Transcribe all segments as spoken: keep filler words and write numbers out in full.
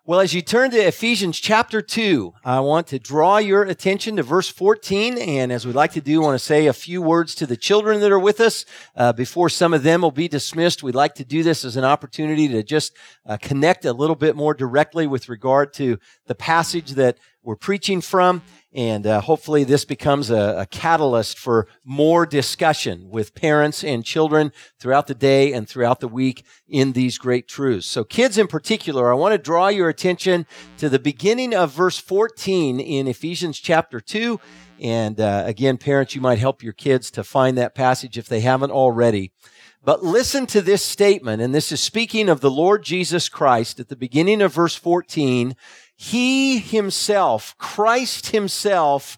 Well, as you turn to Ephesians chapter two, I want to draw your attention to verse fourteen. And as we like to do, I want to say a few words to the children that are with us uh, before some of them will be dismissed. We'd like to do this as an opportunity to just uh, connect a little bit more directly with regard to the passage that we're preaching from. And uh, hopefully this becomes a, a catalyst for more discussion with parents and children throughout the day and throughout the week in these great truths. So kids in particular, I want to draw your attention to the beginning of verse fourteen in Ephesians chapter two. And uh, again, parents, you might help your kids to find that passage if they haven't already. But listen to this statement, and this is speaking of the Lord Jesus Christ at the beginning of verse fourteen. He himself, Christ himself,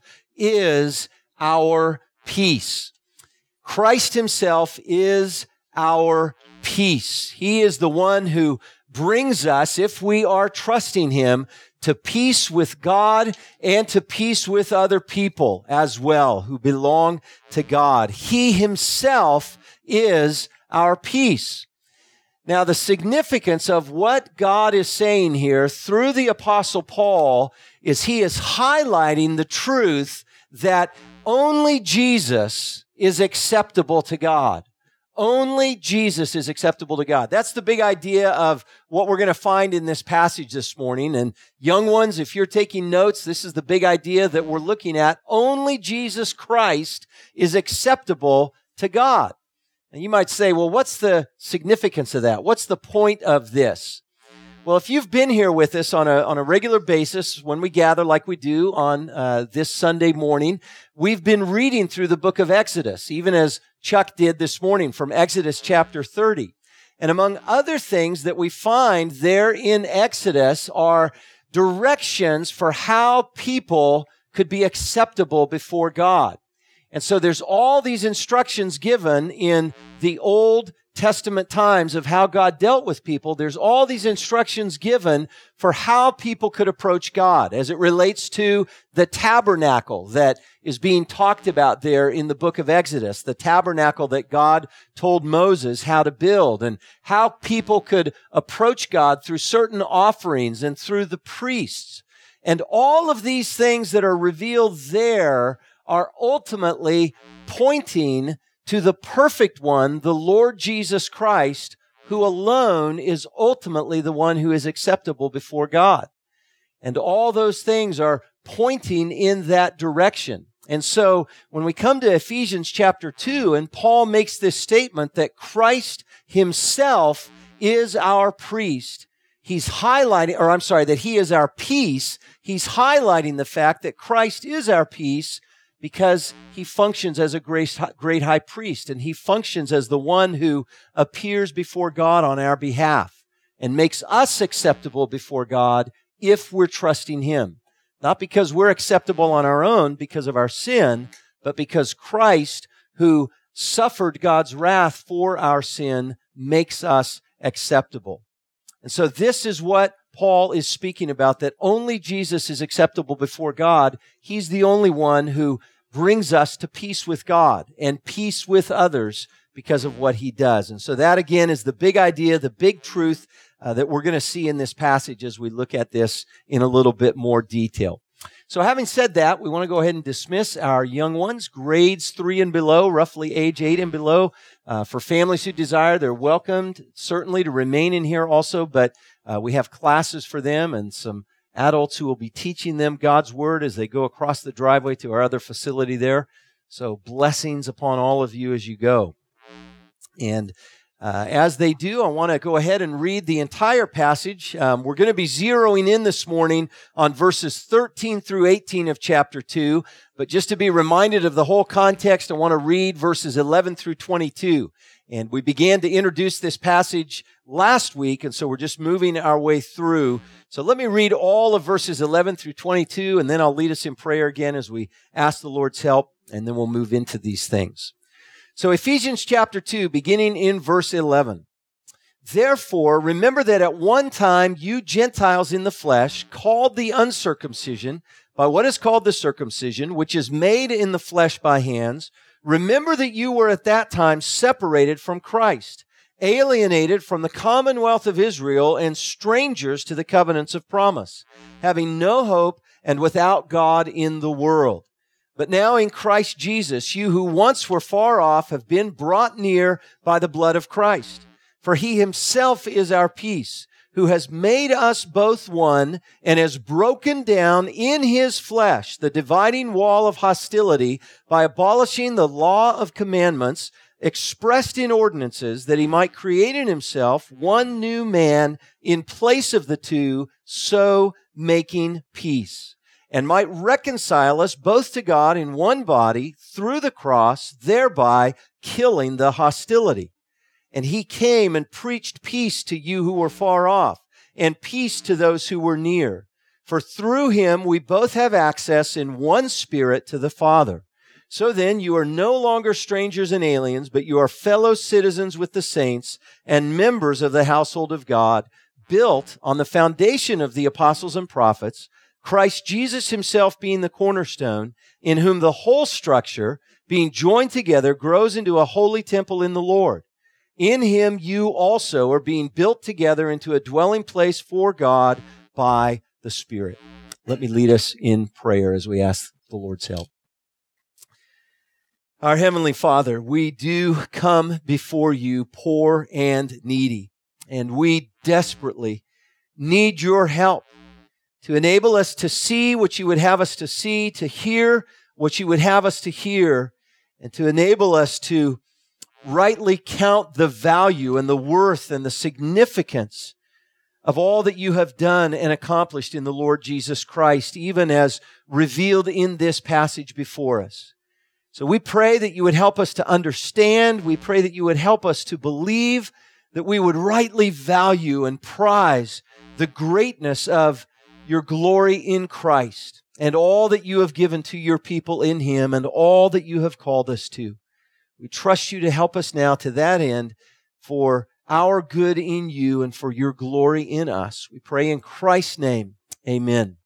is our peace. Christ himself is our peace. He is the one who brings us, if we are trusting him, to peace with God and to peace with other people as well who belong to God. He himself is our peace. Now, the significance of what God is saying here through the Apostle Paul is he is highlighting the truth that only Jesus is acceptable to God. Only Jesus is acceptable to God. That's the big idea of what we're going to find in this passage this morning. And young ones, if you're taking notes, this is the big idea that we're looking at. Only Jesus Christ is acceptable to God. And you might say, well, what's the significance of that? What's the point of this? Well, if you've been here with us on a, on a regular basis, when we gather like we do on uh, this Sunday morning, we've been reading through the book of Exodus, even as Chuck did this morning from Exodus chapter thirty. And among other things that we find there in Exodus are directions for how people could be acceptable before God. And so there's all these instructions given in the Old Testament times of how God dealt with people. There's all these instructions given for how people could approach God as it relates to the tabernacle that is being talked about there in the book of Exodus, the tabernacle that God told Moses how to build and how people could approach God through certain offerings and through the priests. And all of these things that are revealed there are ultimately pointing to the perfect one, the Lord Jesus Christ, who alone is ultimately the one who is acceptable before God. And all those things are pointing in that direction. And so when we come to Ephesians chapter two, and Paul makes this statement that Christ himself is our priest, he's highlighting, or I'm sorry, that he is our peace. He's highlighting the fact that Christ is our peace because he functions as a great, great high priest, and he functions as the one who appears before God on our behalf and makes us acceptable before God if we're trusting him. Not because we're acceptable on our own because of our sin, but because Christ, who suffered God's wrath for our sin, makes us acceptable. And so this is what Paul is speaking about, that only Jesus is acceptable before God. He's the only one who brings us to peace with God and peace with others because of what he does. And so that, again, is the big idea, the big truth uh, that we're going to see in this passage as we look at this in a little bit more detail. So having said that, we want to go ahead and dismiss our young ones, grades three and below, roughly age eight and below. Uh, for families who desire, they're welcomed certainly to remain in here also, but uh, we have classes for them and some adults who will be teaching them God's Word as they go across the driveway to our other facility there. So blessings upon all of you as you go. And uh, as they do, I want to go ahead and read the entire passage. Um, we're going to be zeroing in this morning on verses thirteen through eighteen of chapter two. But just to be reminded of the whole context, I want to read verses eleven through twenty-two. And we began to introduce this passage last week, and so we're just moving our way through. So let me read all of verses eleven through twenty-two, and then I'll lead us in prayer again as we ask the Lord's help, and then we'll move into these things. So Ephesians chapter two, beginning in verse eleven. Therefore, remember that at one time you Gentiles in the flesh, called the uncircumcision by what is called the circumcision, which is made in the flesh by hands, remember that you were at that time separated from Christ, alienated from the commonwealth of Israel and strangers to the covenants of promise, having no hope and without God in the world. But now in Christ Jesus, you who once were far off have been brought near by the blood of Christ. For he himself is our peace, who has made us both one and has broken down in his flesh the dividing wall of hostility by abolishing the law of commandments expressed in ordinances, that he might create in himself one new man in place of the two, so making peace, and might reconcile us both to God in one body through the cross, thereby killing the hostility. And he came and preached peace to you who were far off, and peace to those who were near. For through him we both have access in one Spirit to the Father. So then you are no longer strangers and aliens, but you are fellow citizens with the saints and members of the household of God, built on the foundation of the apostles and prophets, Christ Jesus himself being the cornerstone, in whom the whole structure, being joined together, grows into a holy temple in the Lord. In him you also are being built together into a dwelling place for God by the Spirit. Let me lead us in prayer as we ask the Lord's help. Our Heavenly Father, we do come before you poor and needy, and we desperately need your help to enable us to see what you would have us to see, to hear what you would have us to hear, and to enable us to rightly count the value and the worth and the significance of all that you have done and accomplished in the Lord Jesus Christ, even as revealed in this passage before us. So we pray that you would help us to understand. We pray that you would help us to believe, that we would rightly value and prize the greatness of your glory in Christ and all that you have given to your people in him and all that you have called us to. We trust you to help us now to that end for our good in you and for your glory in us. We pray in Christ's name. Amen.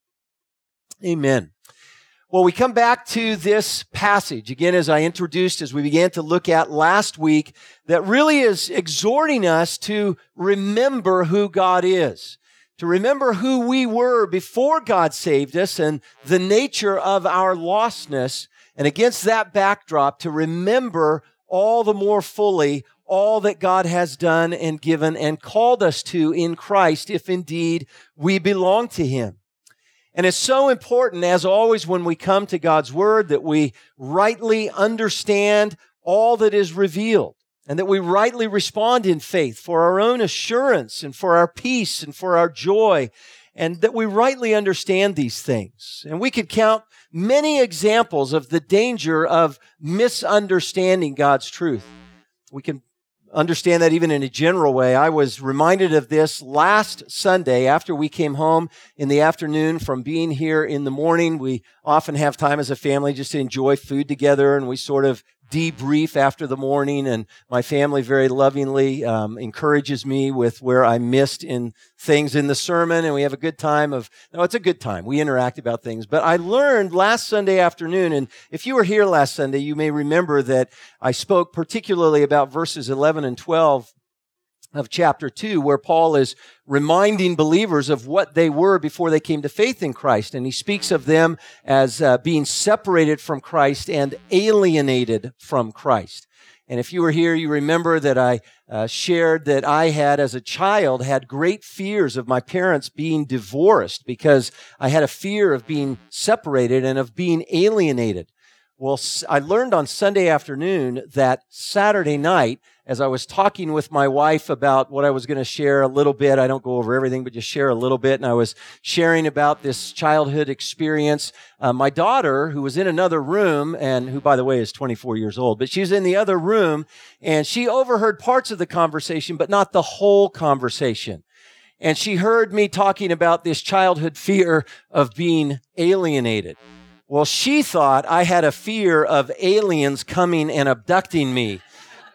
Amen. Well, we come back to this passage, again, as I introduced, as we began to look at last week, that really is exhorting us to remember who God is, to remember who we were before God saved us and the nature of our lostness, and against that backdrop, to remember all the more fully all that God has done and given and called us to in Christ, if indeed we belong to him. And it's so important, as always, when we come to God's Word, that we rightly understand all that is revealed and that we rightly respond in faith for our own assurance and for our peace and for our joy, and that we rightly understand these things. And we could count many examples of the danger of misunderstanding God's truth. We can understand that even in a general way. I was reminded of this last Sunday after we came home in the afternoon from being here in the morning. We often have time as a family just to enjoy food together, and we sort of debrief after the morning, and my family very lovingly um, encourages me with where I missed in things in the sermon, and we have a good time of, no, it's a good time. We interact about things. But I learned last Sunday afternoon, and if you were here last Sunday, you may remember that I spoke particularly about verses eleven and twelve of chapter two, where Paul is reminding believers of what they were before they came to faith in Christ. And he speaks of them as uh, being separated from Christ and alienated from Christ. And if you were here, you remember that I uh, shared that I had, as a child, had great fears of my parents being divorced because I had a fear of being separated and of being alienated. Well, I learned on Sunday afternoon that Saturday night, as I was talking with my wife about what I was going to share a little bit, I don't go over everything, but just share a little bit, and I was sharing about this childhood experience. Uh, my daughter, who was in another room, and who, by the way, is twenty-four years old, but she was in the other room, and she overheard parts of the conversation, but not the whole conversation. And she heard me talking about this childhood fear of being alienated. Well, she thought I had a fear of aliens coming and abducting me.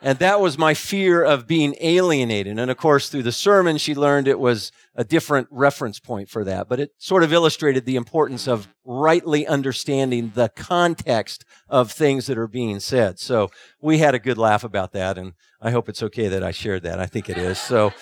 And that was my fear of being alienated. And of course, through the sermon, she learned it was a different reference point for that. But it sort of illustrated the importance of rightly understanding the context of things that are being said. So we had a good laugh about that. And I hope it's okay that I shared that. I think it is. So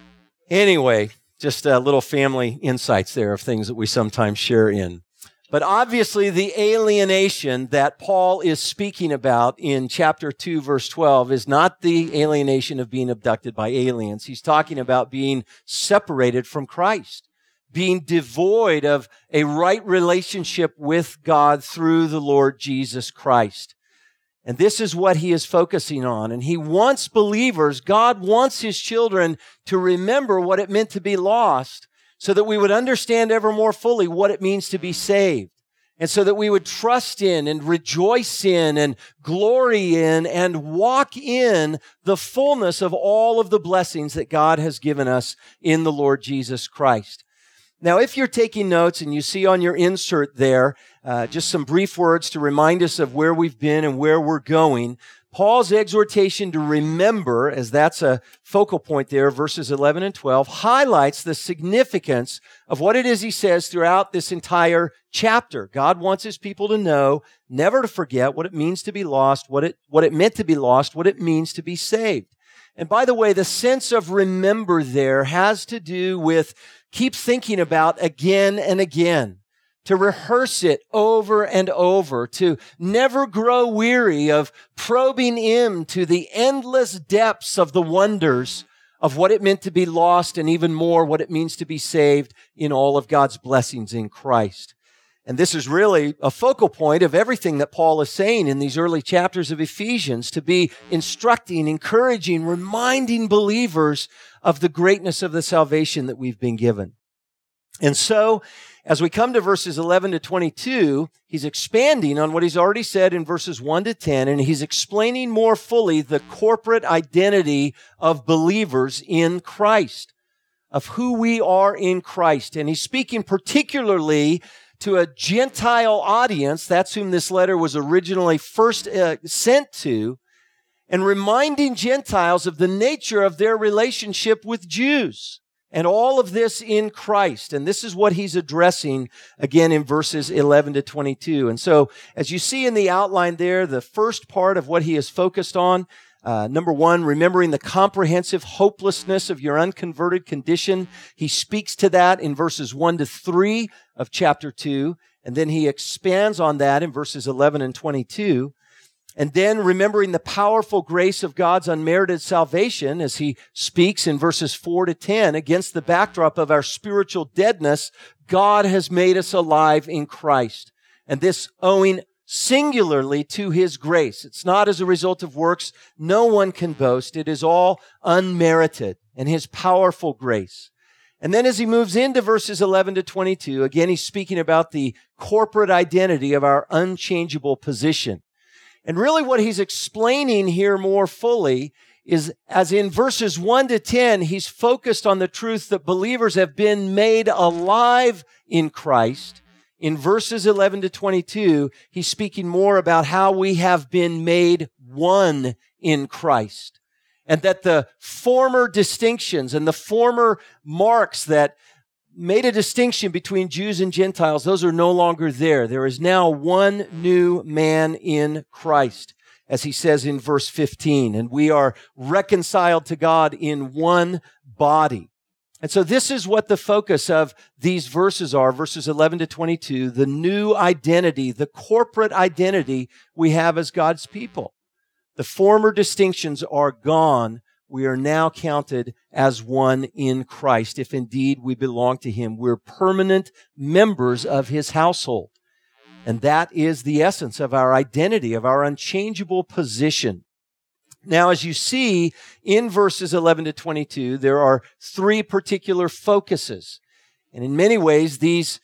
anyway, just a little family insights there of things that we sometimes share in. But obviously, the alienation that Paul is speaking about in chapter two, verse twelve, is not the alienation of being abducted by aliens. He's talking about being separated from Christ, being devoid of a right relationship with God through the Lord Jesus Christ. And this is what he is focusing on. And he wants believers, God wants his children to remember what it meant to be lost, so that we would understand ever more fully what it means to be saved. And so that we would trust in and rejoice in and glory in and walk in the fullness of all of the blessings that God has given us in the Lord Jesus Christ. Now, if you're taking notes and you see on your insert there uh, just some brief words to remind us of where we've been and where we're going, Paul's exhortation to remember, as that's a focal point there, verses eleven and twelve, highlights the significance of what it is he says throughout this entire chapter. God wants his people to know, never to forget what it means to be lost, what it, what it meant to be lost, what it means to be saved. And by the way, the sense of remember there has to do with keep thinking about again and again, to rehearse it over and over, to never grow weary of probing into the endless depths of the wonders of what it meant to be lost, and even more what it means to be saved in all of God's blessings in Christ. And this is really a focal point of everything that Paul is saying in these early chapters of Ephesians, to be instructing, encouraging, reminding believers of the greatness of the salvation that we've been given. And so, as we come to verses eleven to twenty-two, he's expanding on what he's already said in verses one to ten, and he's explaining more fully the corporate identity of believers in Christ, of who we are in Christ. And he's speaking particularly to a Gentile audience, that's whom this letter was originally first uh, sent to, and reminding Gentiles of the nature of their relationship with Jews. And all of this in Christ. And this is what he's addressing again in verses eleven to twenty-two. And so, as you see in the outline there, the first part of what he is focused on, uh, number one, remembering the comprehensive hopelessness of your unconverted condition. He speaks to that in verses one to three of chapter two. And then he expands on that in verses eleven and twenty-two. And then remembering the powerful grace of God's unmerited salvation as he speaks in verses four to ten, against the backdrop of our spiritual deadness, God has made us alive in Christ. And this owing singularly to his grace. It's not as a result of works. No one can boast. It is all unmerited and his powerful grace. And then as he moves into verses eleven to twenty-two, again, he's speaking about the corporate identity of our unchangeable position. And really what he's explaining here more fully is, as in verses one to ten, he's focused on the truth that believers have been made alive in Christ. In verses eleven to twenty-two, he's speaking more about how we have been made one in Christ. And that the former distinctions and the former marks that made a distinction between Jews and Gentiles, those are no longer there. There is now one new man in Christ, as he says in verse fifteen, and we are reconciled to God in one body. And so this is what the focus of these verses are, verses eleven to twenty-two, the new identity, the corporate identity we have as God's people. The former distinctions are gone. We are now counted as one in Christ. If indeed we belong to him, we're permanent members of his household. And that is the essence of our identity, of our unchangeable position. Now, as you see in verses eleven to twenty-two, there are three particular focuses. And in many ways, these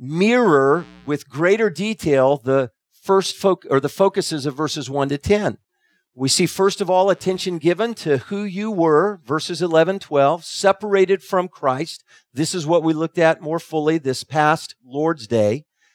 mirror with greater detail the first foc- or the focuses of verses one to ten. We see, first of all, attention given to who you were, verses eleven, twelve, separated from Christ. This is what we looked at more fully this past Lord's Day.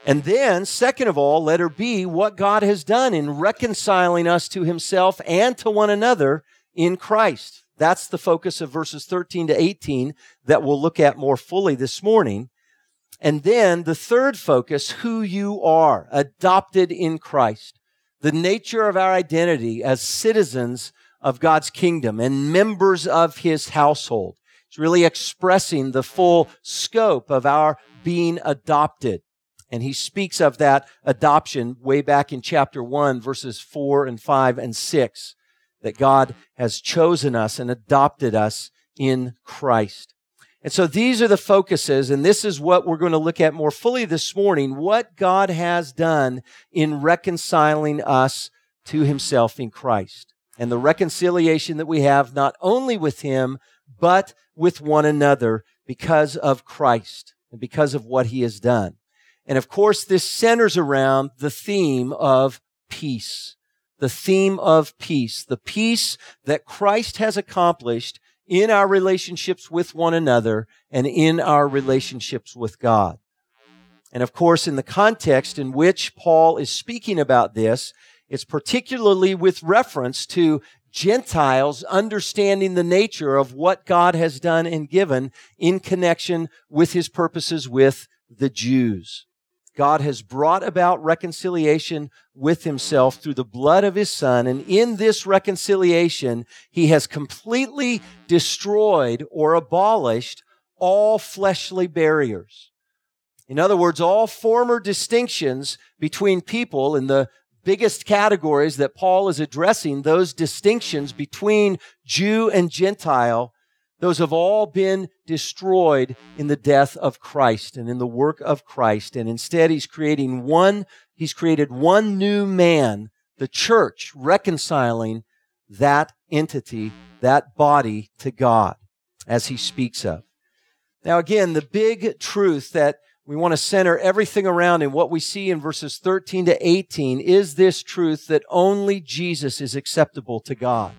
And then, second of all, letter B, what God has done in reconciling us to himself and to one another in Christ. That's the focus of verses thirteen to eighteen that we'll look at more fully this morning. And then the third focus, who you are, adopted in Christ. The nature of our identity as citizens of God's kingdom and members of his household. It's really expressing the full scope of our being adopted. And he speaks of that adoption way back in chapter one, verses four and five and six, that God has chosen us and adopted us in Christ. And so these are the focuses, and this is what we're going to look at more fully this morning, what God has done in reconciling us to himself in Christ. And the reconciliation that we have not only with him, but with one another because of Christ and because of what he has done. And of course, this centers around the theme of peace. The theme of peace. The peace that Christ has accomplished in our relationships with one another and in our relationships with God. And of course, in the context in which Paul is speaking about this, it's particularly with reference to Gentiles understanding the nature of what God has done and given in connection with his purposes with the Jews. God has brought about reconciliation with himself through the blood of his Son, and in this reconciliation, he has completely destroyed or abolished all fleshly barriers. In other words, all former distinctions between people in the biggest categories that Paul is addressing, those distinctions between Jew and Gentile, those have all been destroyed in the death of Christ and in the work of Christ. And instead, he's creating one, he's created one new man, the church, reconciling that entity, that body to God, as he speaks of. Now, again, the big truth that we want to center everything around in what we see in verses thirteen to eighteen is this truth that only Jesus is acceptable to God.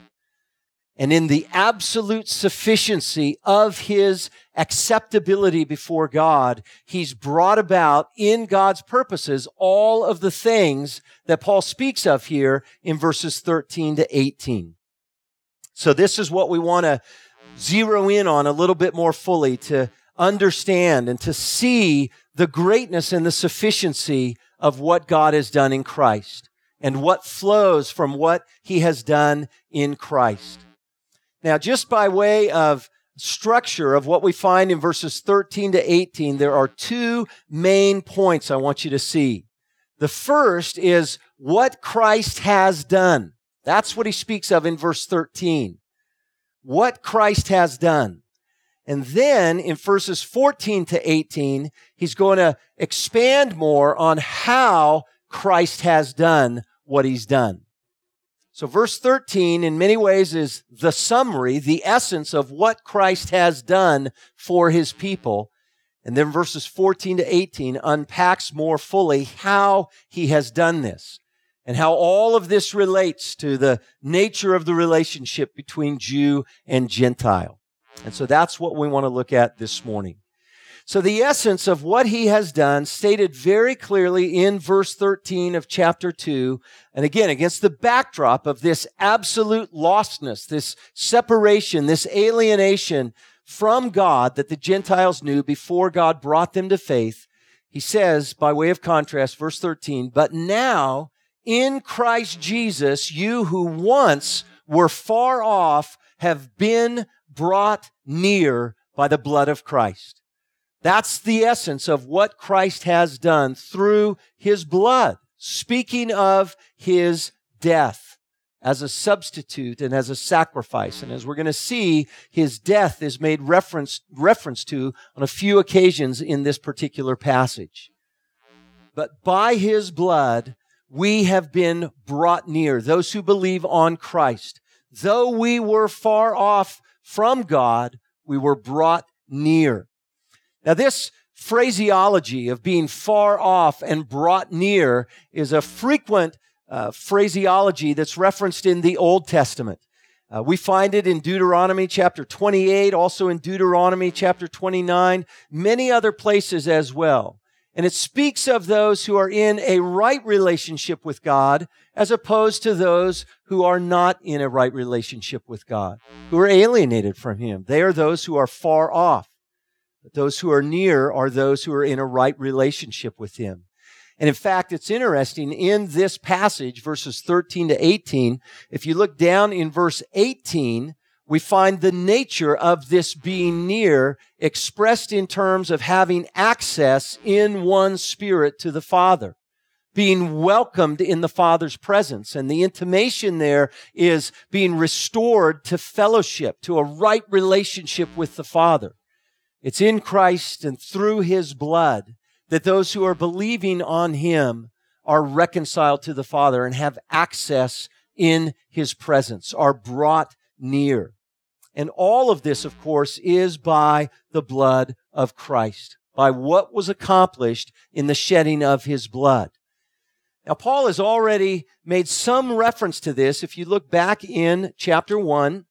And in the absolute sufficiency of his acceptability before God, he's brought about in God's purposes all of the things that Paul speaks of here in verses thirteen to eighteen. So this is what we want to zero in on a little bit more fully, to understand and to see the greatness and the sufficiency of what God has done in Christ and what flows from what he has done in Christ. Now, just by way of structure of what we find in verses thirteen to eighteen, there are two main points I want you to see. The first is what Christ has done. That's what he speaks of in verse thirteen. What Christ has done. And then in verses fourteen to eighteen, he's going to expand more on how Christ has done what he's done. So verse thirteen, in many ways, is the summary, the essence of what Christ has done for his people. And then verses fourteen to eighteen unpacks more fully how he has done this and how all of this relates to the nature of the relationship between Jew and Gentile. And so that's what we want to look at this morning. So the essence of what he has done, stated very clearly in verse thirteen of chapter two, and again, against the backdrop of this absolute lostness, this separation, this alienation from God that the Gentiles knew before God brought them to faith, he says, by way of contrast, verse thirteen, "But now, in Christ Jesus, you who once were far off have been brought near by the blood of Christ." That's the essence of what Christ has done through his blood, speaking of his death as a substitute and as a sacrifice. And as we're going to see, his death is made reference, reference to on a few occasions in this particular passage. But by his blood, we have been brought near, those who believe on Christ. Though we were far off from God, we were brought near. Now, this phraseology of being far off and brought near is a frequent uh, phraseology that's referenced in the Old Testament. Uh, we find it in Deuteronomy chapter twenty-eight, also in Deuteronomy chapter twenty-nine, many other places as well. And it speaks of those who are in a right relationship with God as opposed to those who are not in a right relationship with God, who are alienated from Him. They are those who are far off. But those who are near are those who are in a right relationship with Him. And in fact, it's interesting in this passage, verses thirteen to eighteen, if you look down in verse eighteen, we find the nature of this being near expressed in terms of having access in one spirit to the Father, being welcomed in the Father's presence. And the intimation there is being restored to fellowship, to a right relationship with the Father. It's in Christ and through His blood that those who are believing on Him are reconciled to the Father and have access in His presence, are brought near. And all of this, of course, is by the blood of Christ, by what was accomplished in the shedding of His blood. Now, Paul has already made some reference to this. If you look back in chapter one,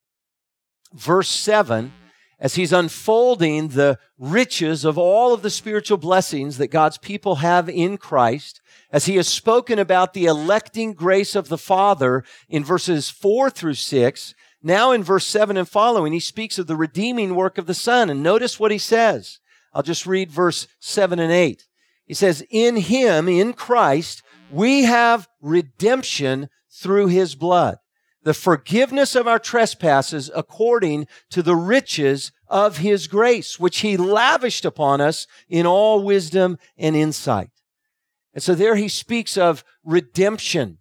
verse seven, as he's unfolding the riches of all of the spiritual blessings that God's people have in Christ, as he has spoken about the electing grace of the Father in verses four through six, now in verse seven and following, he speaks of the redeeming work of the Son. And notice what he says. I'll just read verse seven and eight. He says, "In Him, in Christ, we have redemption through His blood, the forgiveness of our trespasses according to the riches of His grace, which He lavished upon us in all wisdom and insight." And so there he speaks of redemption,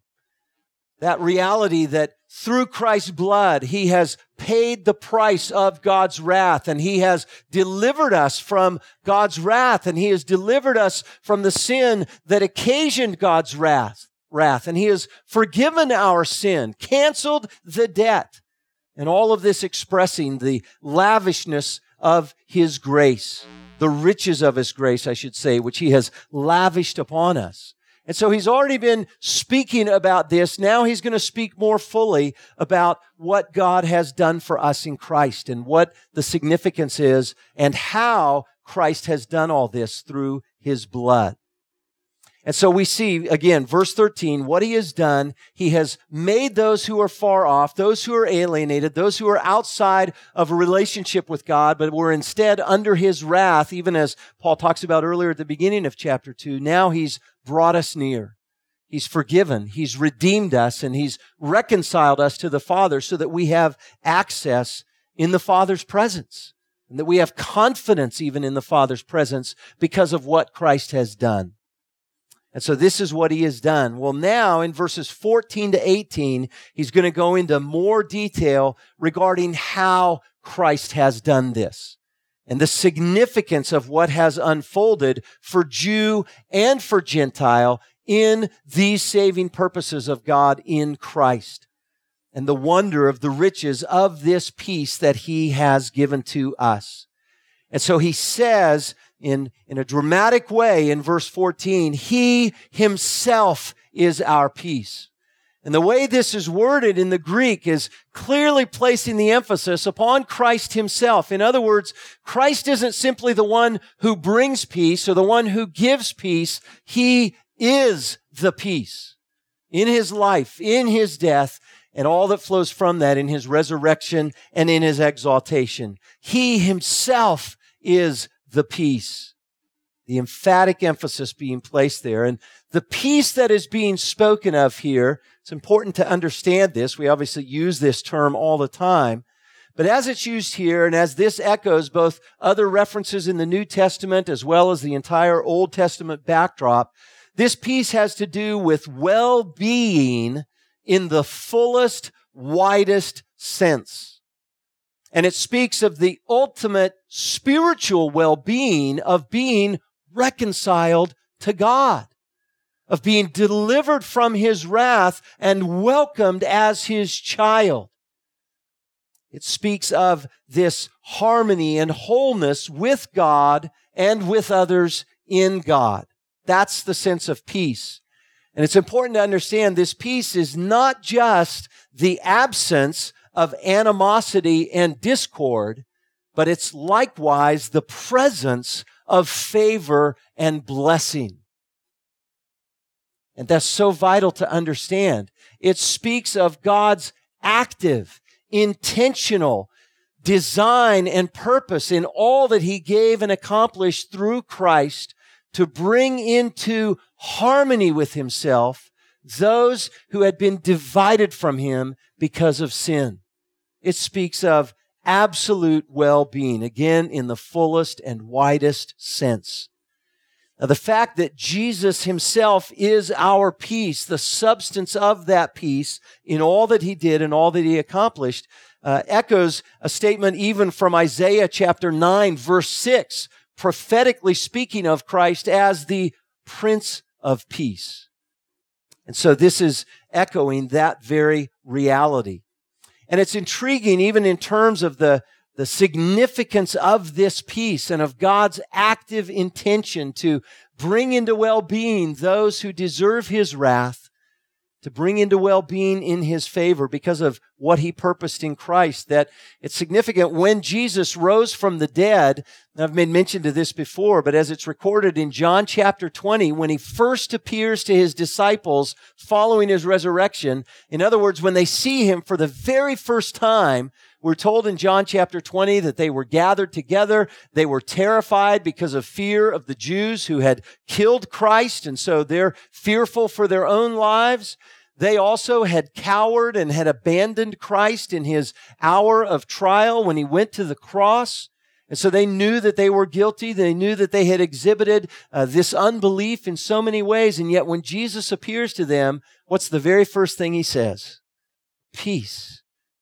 that reality that through Christ's blood, He has paid the price of God's wrath, and He has delivered us from God's wrath, and He has delivered us from the sin that occasioned God's wrath, wrath, and He has forgiven our sin, canceled the debt, and all of this expressing the lavishness of His grace, the riches of His grace, I should say, which He has lavished upon us. And so he's already been speaking about this. Now he's going to speak more fully about what God has done for us in Christ and what the significance is and how Christ has done all this through His blood. And so we see, again, verse thirteen, what He has done. He has made those who are far off, those who are alienated, those who are outside of a relationship with God, but were instead under His wrath, even as Paul talks about earlier at the beginning of chapter two. Now He's brought us near. He's forgiven. He's redeemed us, and He's reconciled us to the Father so that we have access in the Father's presence, and that we have confidence even in the Father's presence because of what Christ has done. And so this is what He has done. Well, now in verses fourteen to eighteen, he's going to go into more detail regarding how Christ has done this and the significance of what has unfolded for Jew and for Gentile in these saving purposes of God in Christ, and the wonder of the riches of this peace that He has given to us. And so he says in, in a dramatic way in verse fourteen, He Himself is our peace. And the way this is worded in the Greek is clearly placing the emphasis upon Christ Himself. In other words, Christ isn't simply the one who brings peace or the one who gives peace. He is the peace in His life, in His death, and all that flows from that in His resurrection and in His exaltation. He Himself is the peace. The emphatic emphasis being placed there. And the peace that is being spoken of here, it's important to understand this. We obviously use this term all the time. But as it's used here, and as this echoes both other references in the New Testament as well as the entire Old Testament backdrop, this peace has to do with well-being in the fullest, widest sense. And it speaks of the ultimate spiritual well-being of being reconciled to God, of being delivered from His wrath and welcomed as His child. It speaks of this harmony and wholeness with God and with others in God. That's the sense of peace. And it's important to understand this peace is not just the absence of animosity and discord, but it's likewise the presence of favor and blessing. And that's so vital to understand. It speaks of God's active, intentional design and purpose in all that He gave and accomplished through Christ to bring into harmony with Himself those who had been divided from Him because of sin. It speaks of absolute well-being, again, in the fullest and widest sense. Now, the fact that Jesus Himself is our peace, the substance of that peace in all that He did and all that He accomplished, uh, echoes a statement even from Isaiah chapter nine, verse six, prophetically speaking of Christ as the Prince of Peace. And so this is echoing that very reality. And it's intriguing even in terms of the, the significance of this peace and of God's active intention to bring into well-being those who deserve His wrath, to bring into well-being in His favor because of what He purposed in Christ. That it's significant when Jesus rose from the dead, and I've made mention to this before, but as it's recorded in John chapter twenty, when He first appears to His disciples following His resurrection, in other words, when they see Him for the very first time, we're told in John chapter twenty that they were gathered together. They were terrified because of fear of the Jews who had killed Christ, and so they're fearful for their own lives. They also had cowered and had abandoned Christ in His hour of trial when He went to the cross. And so they knew that they were guilty. They knew that they had exhibited uh, this unbelief in so many ways. And yet when Jesus appears to them, what's the very first thing He says? Peace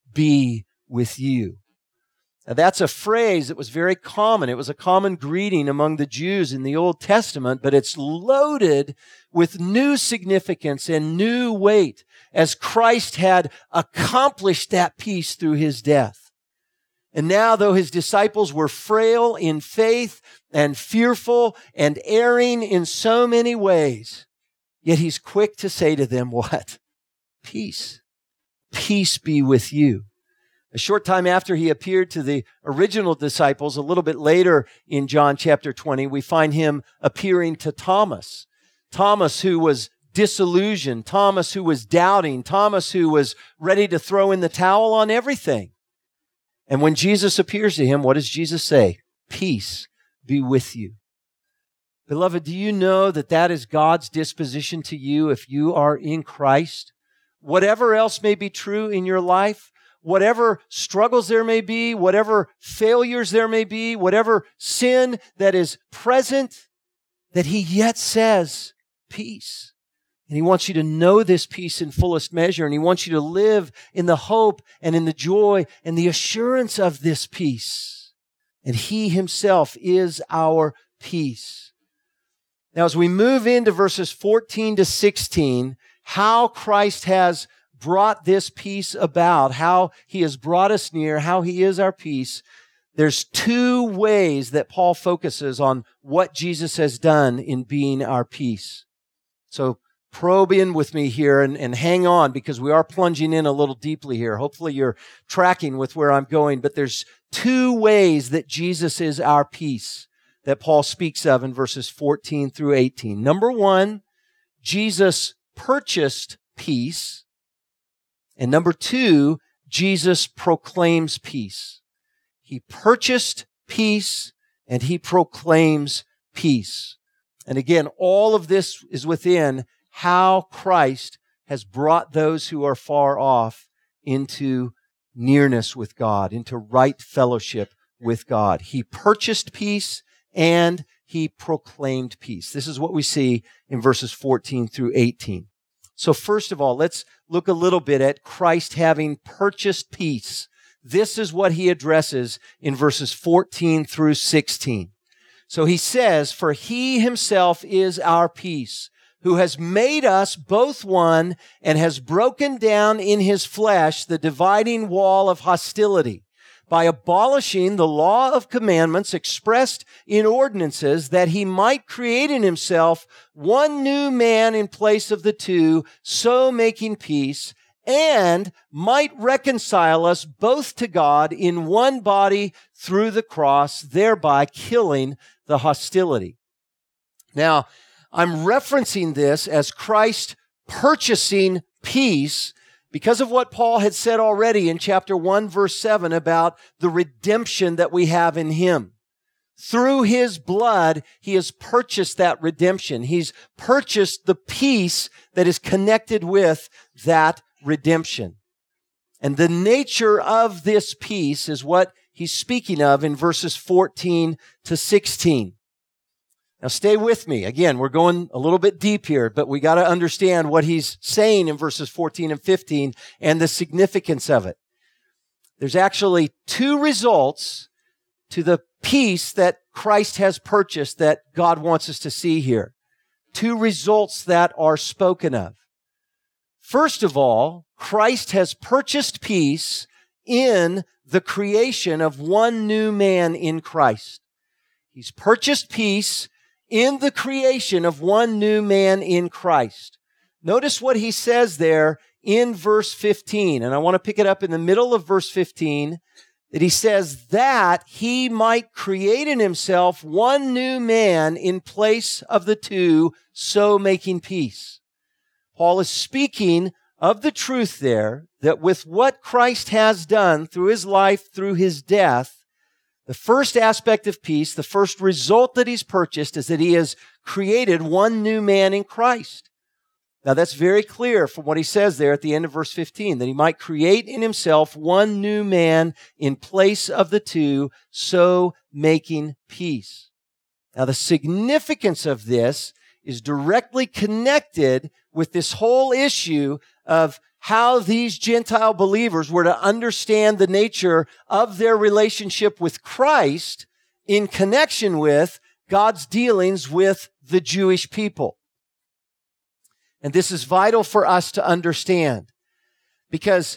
be with you. Now, that's a phrase that was very common. It was a common greeting among the Jews in the Old Testament, but it's loaded with new significance and new weight as Christ had accomplished that peace through His death. And now, though His disciples were frail in faith and fearful and erring in so many ways, yet He's quick to say to them, what? Peace. Peace be with you. A short time after He appeared to the original disciples, a little bit later in John chapter twenty, we find Him appearing to Thomas. Thomas who was disillusioned, Thomas who was doubting, Thomas who was ready to throw in the towel on everything. And when Jesus appears to him, what does Jesus say? Peace be with you. Beloved, do you know that that is God's disposition to you if you are in Christ? Whatever else may be true in your life, whatever struggles there may be, whatever failures there may be, whatever sin that is present, that He yet says, peace. And He wants you to know this peace in fullest measure, and He wants you to live in the hope and in the joy and the assurance of this peace. And He Himself is our peace. Now, as we move into verses fourteen to sixteen, how Christ has brought this peace about, how He has brought us near, how He is our peace, there's two ways that Paul focuses on what Jesus has done in being our peace. So probe in with me here and, and hang on, because we are plunging in a little deeply here. Hopefully you're tracking with where I'm going, but there's two ways that Jesus is our peace that Paul speaks of in verses fourteen through eighteen. Number one, Jesus purchased peace. And number two, Jesus proclaims peace. He purchased peace and He proclaims peace. And again, all of this is within how Christ has brought those who are far off into nearness with God, into right fellowship with God. He purchased peace and He proclaimed peace. This is what we see in verses fourteen through eighteen. So first of all, let's look a little bit at Christ having purchased peace. This is what He addresses in verses fourteen through sixteen. So He says, "For He Himself is our peace, who has made us both one and has broken down in His flesh the dividing wall of hostility, by abolishing the law of commandments expressed in ordinances, that He might create in Himself one new man in place of the two, so making peace, and might reconcile us both to God in one body through the cross, thereby killing the hostility. Now, I'm referencing this as Christ purchasing peace because of what Paul had said already in chapter one, verse seven about the redemption that we have in him. Through his blood, he has purchased that redemption. He's purchased the peace that is connected with that redemption. And the nature of this peace is what he's speaking of in verses fourteen to sixteen. Now stay with me. Again, we're going a little bit deep here, but we got to understand what he's saying in verses fourteen and fifteen and the significance of it. There's actually two results to the peace that Christ has purchased that God wants us to see here. Two results that are spoken of. First of all, Christ has purchased peace in the creation of one new man in Christ. He's purchased peace in the creation of one new man in Christ. Notice what he says there in verse fifteen, and I want to pick it up in the middle of verse fifteen, that he says that he might create in himself one new man in place of the two, so making peace. Paul is speaking of the truth there that with what Christ has done through his life, through his death, the first aspect of peace, the first result that he's purchased is that he has created one new man in Christ. Now that's very clear from what he says there at the end of verse fifteen, that he might create in himself one new man in place of the two, so making peace. Now the significance of this is directly connected with this whole issue of how these Gentile believers were to understand the nature of their relationship with Christ in connection with God's dealings with the Jewish people. And this is vital for us to understand, because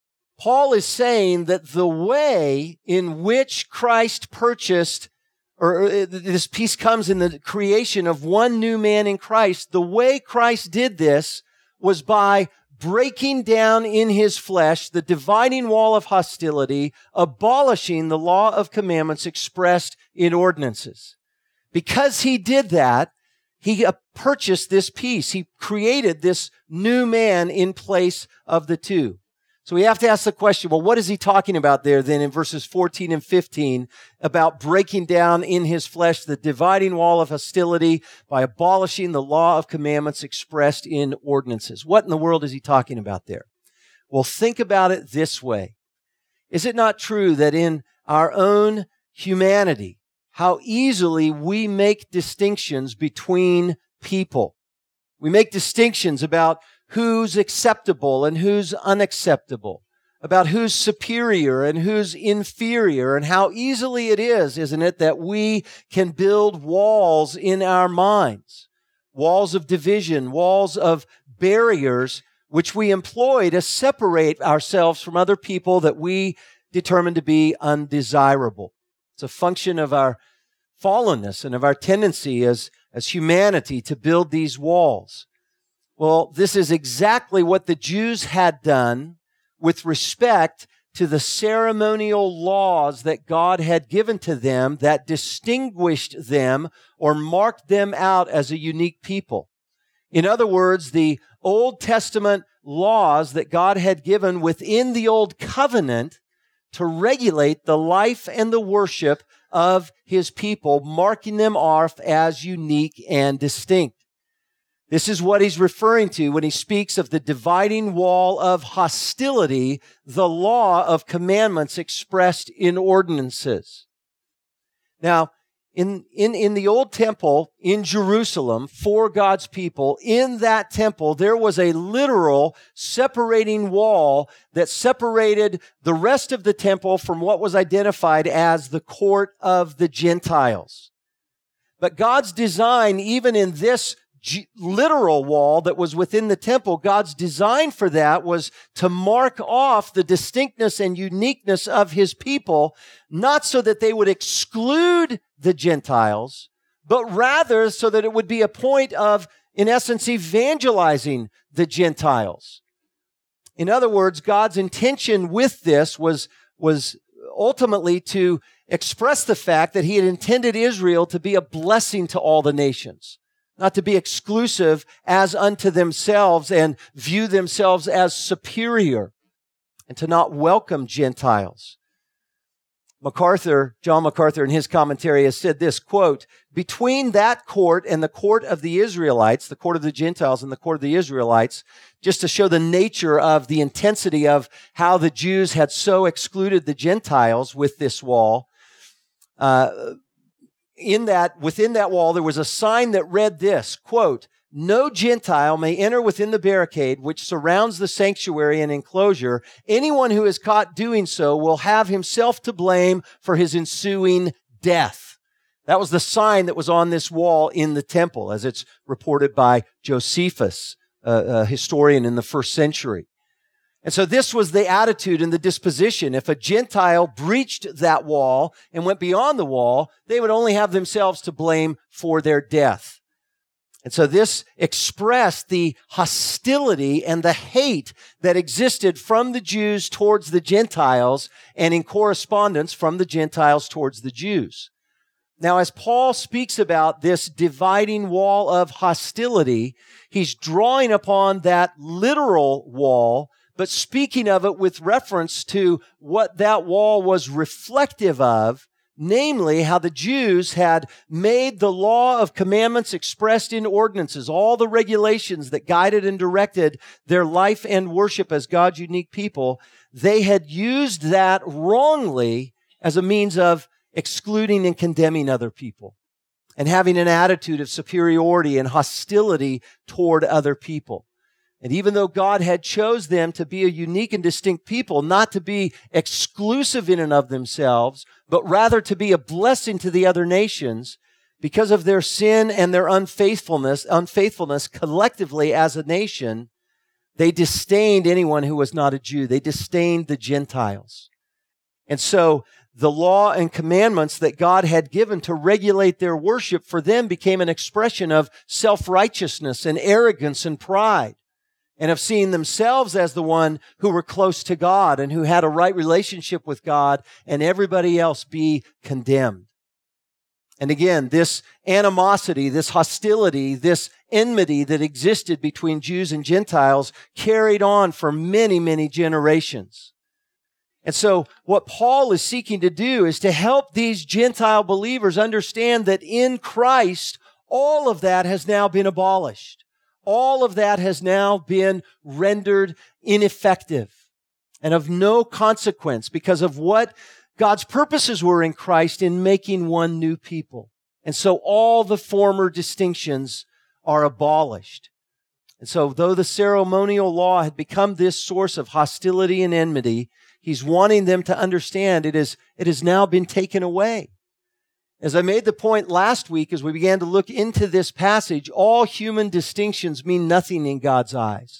Paul is saying that the way in which Christ purchased, or this peace comes in the creation of one new man in Christ, the way Christ did this was by breaking down in his flesh the dividing wall of hostility, abolishing the law of commandments expressed in ordinances. Because he did that, he purchased this peace. He created this new man in place of the two. So we have to ask the question, well, what is he talking about there then in verses fourteen and fifteen about breaking down in his flesh the dividing wall of hostility by abolishing the law of commandments expressed in ordinances? What in the world is he talking about there? Well, think about it this way. Is it not true that in our own humanity, how easily we make distinctions between people? We make distinctions about who's acceptable and who's unacceptable, about who's superior and who's inferior, and how easily it is, isn't it, that we can build walls in our minds, walls of division, walls of barriers, which we employ to separate ourselves from other people that we determine to be undesirable. It's a function of our fallenness and of our tendency as, as humanity to build these walls. Well, this is exactly what the Jews had done with respect to the ceremonial laws that God had given to them that distinguished them or marked them out as a unique people. In other words, the Old Testament laws that God had given within the Old Covenant to regulate the life and the worship of his people, marking them off as unique and distinct. This is what he's referring to when he speaks of the dividing wall of hostility, the law of commandments expressed in ordinances. Now, in, in, in the old temple in Jerusalem for God's people, in that temple, there was a literal separating wall that separated the rest of the temple from what was identified as the court of the Gentiles. But God's design, even in this literal wall that was within the temple, God's design for that was to mark off the distinctness and uniqueness of his people, not so that they would exclude the Gentiles, but rather so that it would be a point of, in essence, evangelizing the Gentiles. In other words, God's intention with this was, was ultimately to expressed the fact that he had intended Israel to be a blessing to all the nations, not to be exclusive as unto themselves and view themselves as superior, and to not welcome Gentiles. MacArthur, John MacArthur, in his commentary has said this, quote, between that court and the court of the Israelites, the court of the Gentiles and the court of the Israelites, just to show the nature of the intensity of how the Jews had so excluded the Gentiles with this wall, uh, in that, within that wall, there was a sign that read this, quote, no Gentile may enter within the barricade which surrounds the sanctuary and enclosure. Anyone who is caught doing so will have himself to blame for his ensuing death. That was the sign that was on this wall in the temple, as it's reported by Josephus, a, a historian in the first century. And so this was the attitude and the disposition. If a Gentile breached that wall and went beyond the wall, they would only have themselves to blame for their death. And so this expressed the hostility and the hate that existed from the Jews towards the Gentiles, and in correspondence from the Gentiles towards the Jews. Now, as Paul speaks about this dividing wall of hostility, he's drawing upon that literal wall, but speaking of it with reference to what that wall was reflective of, namely, how the Jews had made the law of commandments expressed in ordinances, all the regulations that guided and directed their life and worship as God's unique people. They had used that wrongly as a means of excluding and condemning other people and having an attitude of superiority and hostility toward other people. And even though God had chose them to be a unique and distinct people, not to be exclusive in and of themselves, but rather to be a blessing to the other nations, because of their sin and their unfaithfulness, unfaithfulness collectively as a nation, they disdained anyone who was not a Jew. They disdained the Gentiles. And so the law and commandments that God had given to regulate their worship for them became an expression of self-righteousness and arrogance and pride, and of seeing themselves as the one who were close to God and who had a right relationship with God, and everybody else be condemned. And again, this animosity, this hostility, this enmity that existed between Jews and Gentiles carried on for many, many generations. And so what Paul is seeking to do is to help these Gentile believers understand that in Christ, all of that has now been abolished. All of that has now been rendered ineffective and of no consequence because of what God's purposes were in Christ in making one new people. And so all the former distinctions are abolished. And so though the ceremonial law had become this source of hostility and enmity, he's wanting them to understand it is, it has now been taken away. As I made the point last week, as we began to look into this passage, all human distinctions mean nothing in God's eyes.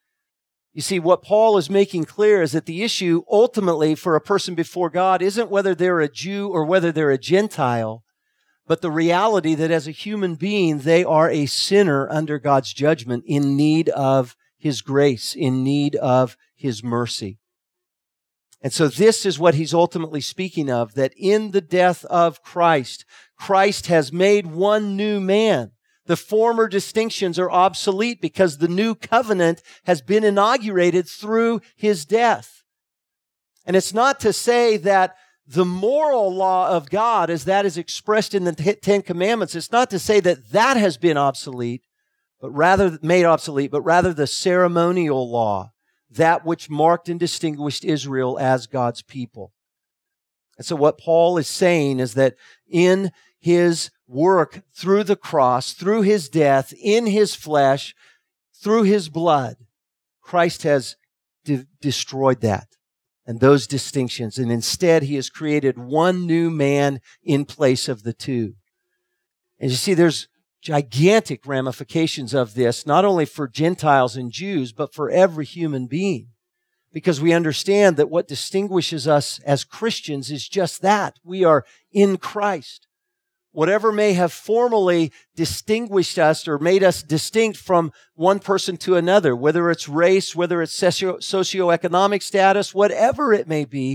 You see, what Paul is making clear is that the issue ultimately for a person before God isn't whether they're a Jew or whether they're a Gentile, but the reality that as a human being, they are a sinner under God's judgment in need of His grace, in need of His mercy. And so this is what he's ultimately speaking of, that in the death of Christ, Christ has made one new man. The former distinctions are obsolete because the new covenant has been inaugurated through his death. And it's not to say that the moral law of God, as that is expressed in the Ten Commandments, it's not to say that that has been obsolete, but rather made obsolete, but rather the ceremonial law, that which marked and distinguished Israel as God's people. And so what Paul is saying is that in his work through the cross, through his death, in his flesh, through his blood, Christ has de- destroyed that and those distinctions. And instead, he has created one new man in place of the two. And you see, there's gigantic ramifications of this, not only for Gentiles and Jews, but for every human being. Because we understand that what distinguishes us as Christians is just that. We are in Christ. Whatever may have formally distinguished us or made us distinct from one person to another, whether it's race, whether it's socio- socioeconomic status, whatever it may be,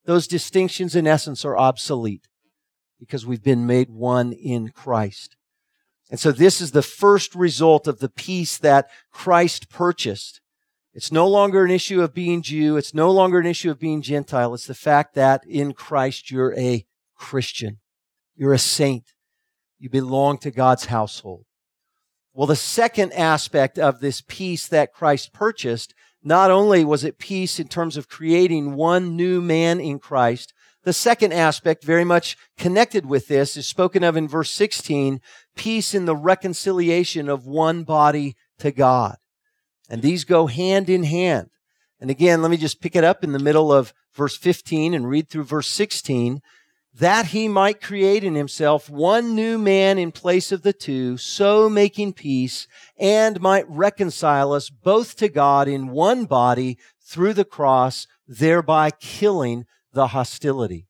those distinctions in essence are obsolete because we've been made one in Christ. And so this is the first result of the peace that Christ purchased. It's no longer an issue of being Jew. It's no longer an issue of being Gentile. It's the fact that in Christ you're a Christian. You're a saint. You belong to God's household. Well, the second aspect of this peace that Christ purchased, not only was it peace in terms of creating one new man in Christ, the second aspect, very much connected with this, is spoken of in verse sixteen, peace in the reconciliation of one body to God. And these go hand in hand. And again, let me just pick it up in the middle of verse fifteen and read through verse sixteen. That he might create in himself one new man in place of the two, so making peace, and might reconcile us both to God in one body through the cross, thereby killing the hostility.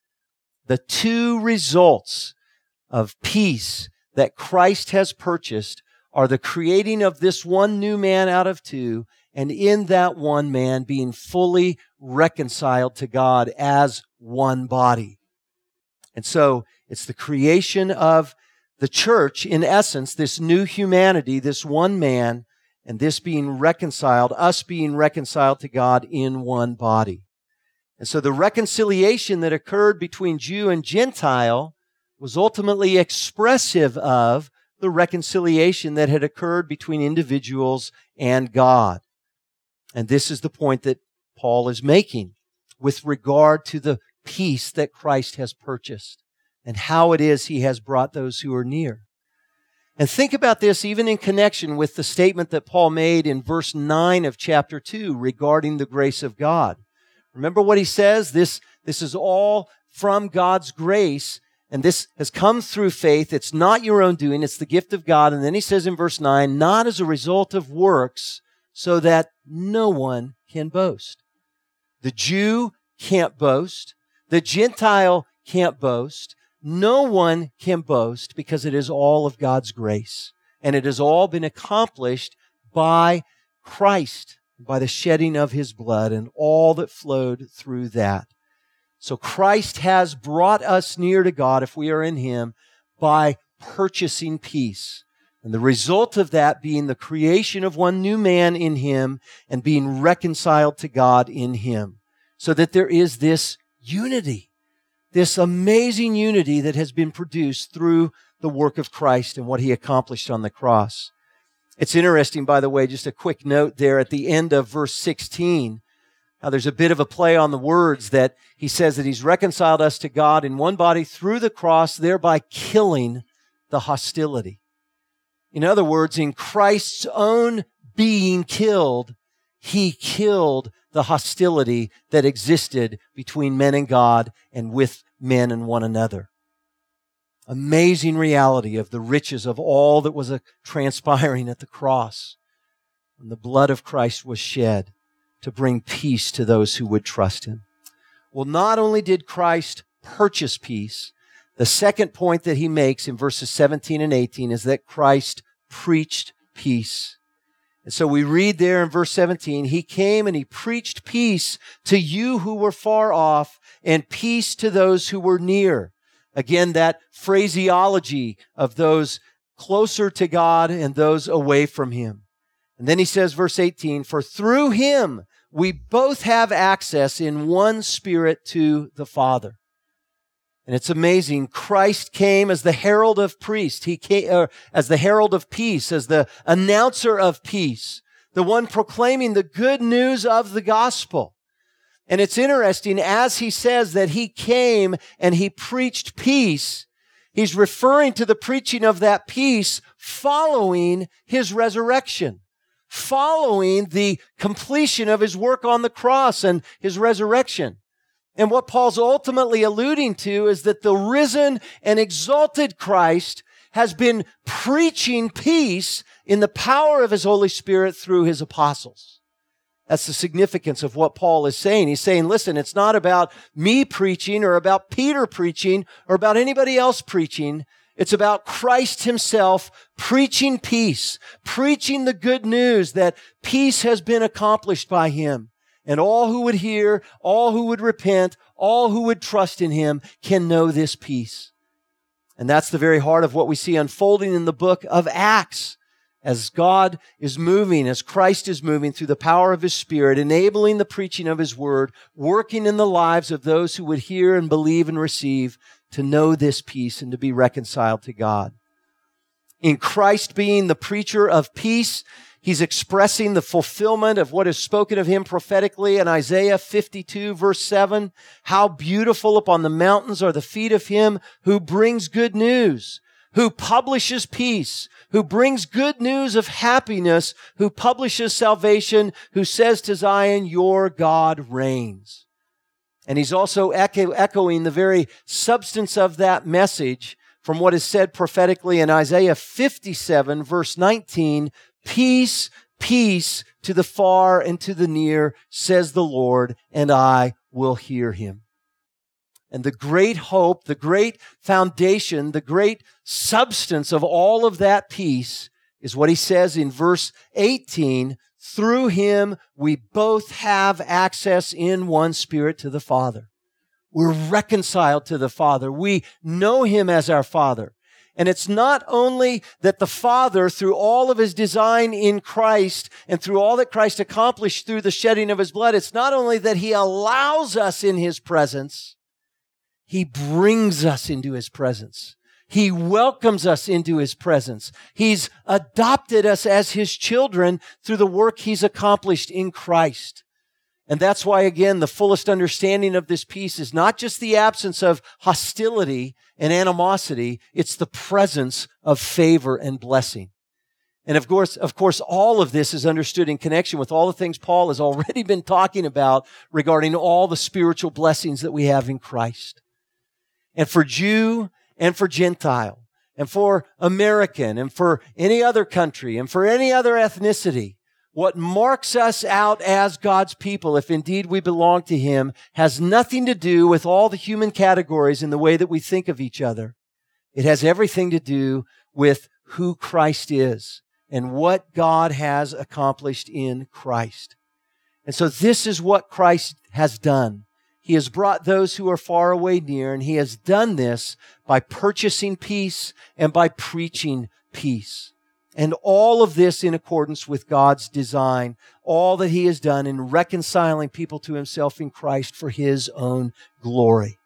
The two results of peace that Christ has purchased are the creating of this one new man out of two, and in that one man being fully reconciled to God as one body. And so it's the creation of the church, in essence, this new humanity, this one man, and this being reconciled, us being reconciled to God in one body. And so the reconciliation that occurred between Jew and Gentile was ultimately expressive of the reconciliation that had occurred between individuals and God. And this is the point that Paul is making with regard to the peace that Christ has purchased and how it is he has brought those who are near. And think about this even in connection with the statement that Paul made in verse nine of chapter two regarding the grace of God. Remember what he says? This, this is all from God's grace, and this has come through faith. It's not your own doing. It's the gift of God. And then he says in verse nine, not as a result of works, so that no one can boast. The Jew can't boast. The Gentile can't boast. No one can boast because it is all of God's grace. And it has all been accomplished by Christ, by the shedding of His blood and all that flowed through that. So Christ has brought us near to God, if we are in Him, by purchasing peace. And the result of that being the creation of one new man in Him and being reconciled to God in Him. So that there is this unity, this amazing unity that has been produced through the work of Christ and what He accomplished on the cross. It's interesting, by the way, just a quick note there at the end of verse sixteen. Now, there's a bit of a play on the words that he says that He's reconciled us to God in one body through the cross, thereby killing the hostility. In other words, in Christ's own being killed, He killed the hostility that existed between men and God and with men and one another. Amazing reality of the riches of all that was transpiring at the cross when the blood of Christ was shed to bring peace to those who would trust Him. Well, not only did Christ purchase peace, the second point that he makes in verses seventeen and eighteen is that Christ preached peace. And so we read there in verse seventeen, He came and He preached peace to you who were far off and peace to those who were near. Again, that phraseology of those closer to God and those away from Him. And then he says, verse eighteen, for through Him we both have access in one Spirit to the Father. And it's amazing. Christ came as the herald of priest. He came uh, as the herald of peace, as the announcer of peace, the one proclaiming the good news of the gospel. And it's interesting, as he says that He came and He preached peace, He's referring to the preaching of that peace following His resurrection, following the completion of His work on the cross and His resurrection. And what Paul's ultimately alluding to is that the risen and exalted Christ has been preaching peace in the power of His Holy Spirit through His apostles. That's the significance of what Paul is saying. He's saying, listen, it's not about me preaching or about Peter preaching or about anybody else preaching. It's about Christ Himself preaching peace, preaching the good news that peace has been accomplished by Him. And all who would hear, all who would repent, all who would trust in Him can know this peace. And that's the very heart of what we see unfolding in the book of Acts. As God is moving, as Christ is moving through the power of His Spirit, enabling the preaching of His Word, working in the lives of those who would hear and believe and receive to know this peace and to be reconciled to God. In Christ being the preacher of peace, He's expressing the fulfillment of what is spoken of Him prophetically in Isaiah fifty-two, verse seven. How beautiful upon the mountains are the feet of Him who brings good news, who publishes peace, who brings good news of happiness, who publishes salvation, who says to Zion, your God reigns. And He's also echo- echoing the very substance of that message from what is said prophetically in Isaiah fifty-seven, verse nineteen, peace, peace to the far and to the near, says the Lord, and I will hear Him. And the great hope, the great foundation, the great substance of all of that peace is what He says in verse eighteen, through Him we both have access in one Spirit to the Father. We're reconciled to the Father. We know Him as our Father. And it's not only that the Father, through all of His design in Christ and through all that Christ accomplished through the shedding of His blood, it's not only that He allows us in His presence, He brings us into His presence. He welcomes us into His presence. He's adopted us as His children through the work He's accomplished in Christ. And that's why, again, the fullest understanding of this peace is not just the absence of hostility and animosity, it's the presence of favor and blessing. And of course, of course, all of this is understood in connection with all the things Paul has already been talking about regarding all the spiritual blessings that we have in Christ. And for Jew and for Gentile, and for American, and for any other country, and for any other ethnicity, what marks us out as God's people, if indeed we belong to Him, has nothing to do with all the human categories in the way that we think of each other. It has everything to do with who Christ is and what God has accomplished in Christ. And so this is what Christ has done. He has brought those who are far away near, and He has done this by purchasing peace and by preaching peace. And all of this in accordance with God's design, all that He has done in reconciling people to Himself in Christ for His own glory.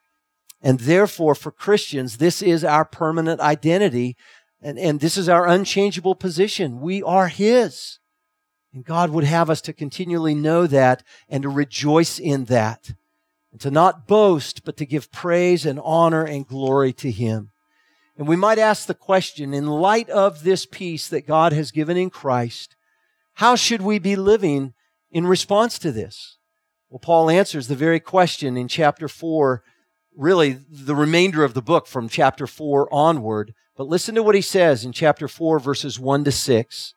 And therefore, for Christians, this is our permanent identity, and, and this is our unchangeable position. We are His. And God would have us to continually know that and to rejoice in that. And to not boast, but to give praise and honor and glory to Him. And we might ask the question, in light of this peace that God has given in Christ, how should we be living in response to this? Well, Paul answers the very question in chapter four, really the remainder of the book from chapter four onward. But listen to what he says in chapter four, verses one to six.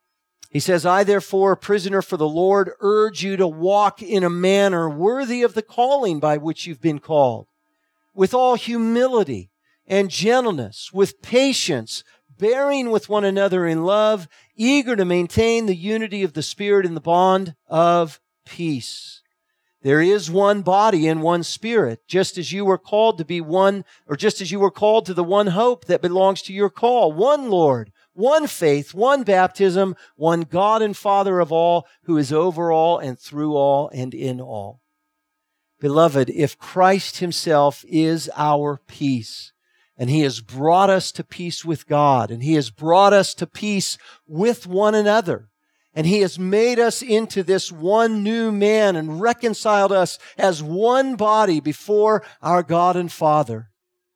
He says, I therefore, a prisoner for the Lord, urge you to walk in a manner worthy of the calling by which you've been called, with all humility and gentleness, with patience, bearing with one another in love, eager to maintain the unity of the Spirit in the bond of peace. There is one body and one Spirit, just as you were called to be one, or just as you were called to the one hope that belongs to your call, one Lord, one faith, one baptism, one God and Father of all, who is over all and through all and in all. Beloved, if Christ Himself is our peace, and He has brought us to peace with God, and He has brought us to peace with one another, and He has made us into this one new man and reconciled us as one body before our God and Father,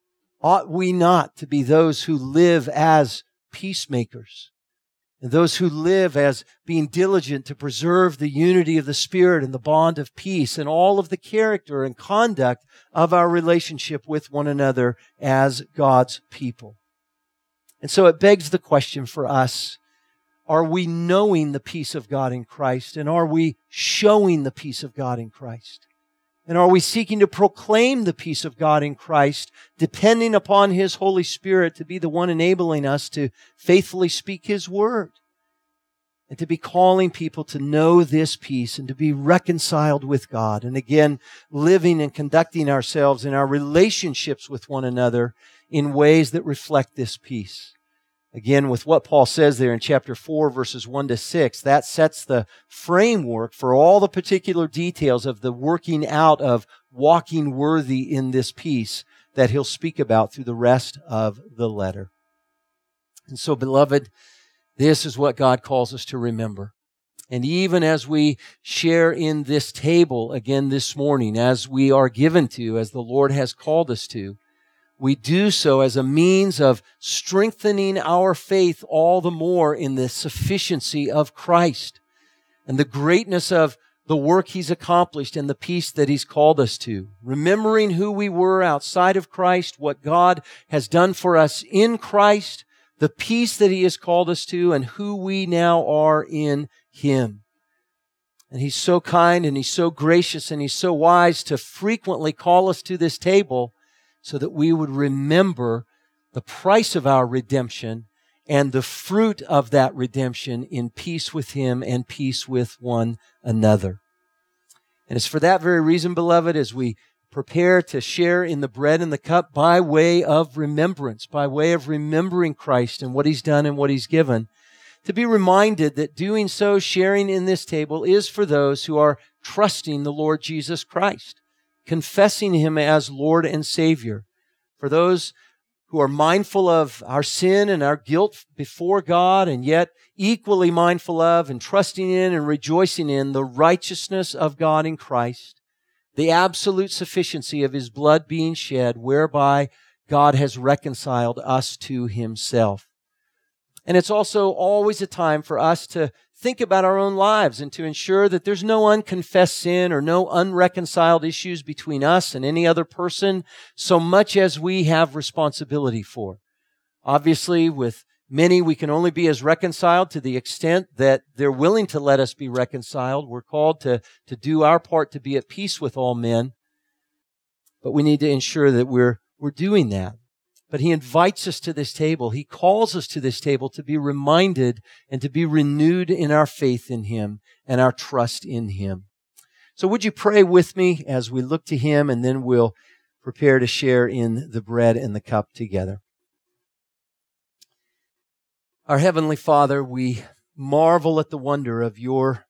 ought we not to be those who live as peacemakers, and those who live as being diligent to preserve the unity of the Spirit and the bond of peace and all of the character and conduct of our relationship with one another as God's people? And so it begs the question for us, are we knowing the peace of God in Christ, and are we showing the peace of God in Christ? And are we seeking to proclaim the peace of God in Christ, depending upon His Holy Spirit to be the one enabling us to faithfully speak His word? and to be calling people to know this peace and to be reconciled with God. And again, living and conducting ourselves in our relationships with one another in ways that reflect this peace. Again, with what Paul says there in chapter four, verses one to six, that sets the framework for all the particular details of the working out of walking worthy in this peace that he'll speak about through the rest of the letter. And so, beloved, this is what God calls us to remember. And even as we share in this table again this morning, as we are given to, as the Lord has called us to, we do so as a means of strengthening our faith all the more in the sufficiency of Christ and the greatness of the work He's accomplished and the peace that He's called us to. Remembering who we were outside of Christ, what God has done for us in Christ, the peace that He has called us to, and who we now are in Him. And He's so kind and He's so gracious and He's so wise to frequently call us to this table so that we would remember the price of our redemption and the fruit of that redemption in peace with Him and peace with one another. And it's for that very reason, beloved, as we prepare to share in the bread and the cup by way of remembrance, by way of remembering Christ and what He's done and what He's given, to be reminded that doing so, sharing in this table, is for those who are trusting the Lord Jesus Christ, confessing Him as Lord and Savior. For those who are mindful of our sin and our guilt before God, and yet equally mindful of and trusting in and rejoicing in the righteousness of God in Christ, the absolute sufficiency of His blood being shed, whereby God has reconciled us to Himself. And it's also always a time for us to think about our own lives and to ensure that there's no unconfessed sin or no unreconciled issues between us and any other person, so much as we have responsibility for. Obviously, with many, we can only be as reconciled to the extent that they're willing to let us be reconciled. We're called to, to do our part to be at peace with all men, but we need to ensure that we're, we're doing that. But He invites us to this table. He calls us to this table to be reminded and to be renewed in our faith in Him and our trust in Him. So would you pray with me as we look to Him, and then we'll prepare to share in the bread and the cup together. Our Heavenly Father, we marvel at the wonder of Your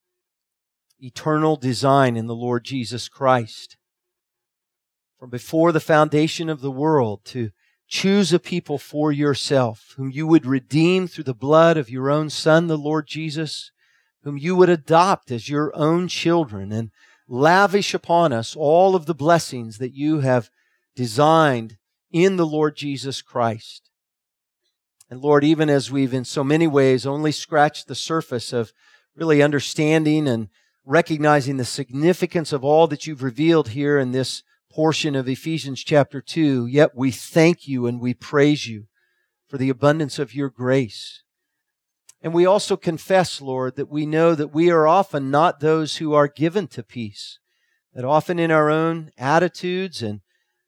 eternal design in the Lord Jesus Christ. From before the foundation of the world, to choose a people for Yourself, whom You would redeem through the blood of Your own Son, the Lord Jesus, whom You would adopt as Your own children and lavish upon us all of the blessings that You have designed in the Lord Jesus Christ. And Lord, even as we've in so many ways only scratched the surface of really understanding and recognizing the significance of all that You've revealed here in this portion of Ephesians chapter two, yet we thank You and we praise You for the abundance of Your grace. And we also confess, Lord, that we know that we are often not those who are given to peace, that often in our own attitudes and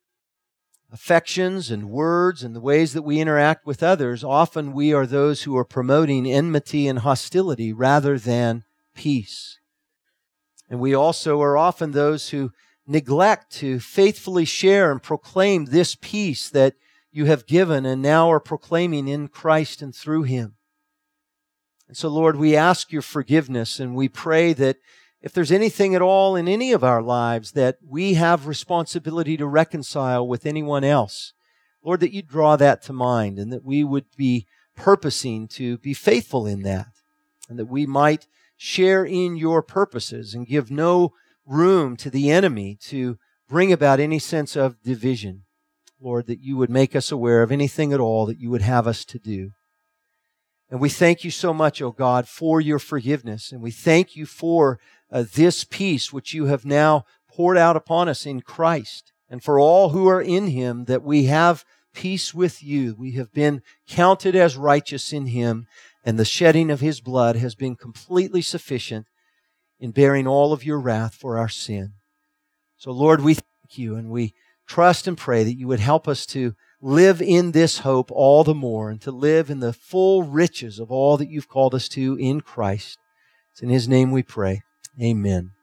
affections and words and the ways that we interact with others, often we are those who are promoting enmity and hostility rather than peace. And we also are often those who neglect to faithfully share and proclaim this peace that You have given and now are proclaiming in Christ and through Him. And so, Lord, we ask Your forgiveness, and we pray that if there's anything at all in any of our lives that we have responsibility to reconcile with anyone else, Lord, that You draw that to mind, and that we would be purposing to be faithful in that, and that we might share in Your purposes and give no room to the enemy to bring about any sense of division. Lord, that You would make us aware of anything at all that You would have us to do. And we thank You so much, O God, for Your forgiveness. And we thank You for uh, this peace which You have now poured out upon us in Christ. And for all who are in Him, that we have peace with You. We have been counted as righteous in Him, and the shedding of His blood has been completely sufficient in bearing all of Your wrath for our sin. So, Lord, we thank You, and we trust and pray that you would help us to live in this hope all the more and to live in the full riches of all that you've called us to in Christ. It's in His name we pray. Amen.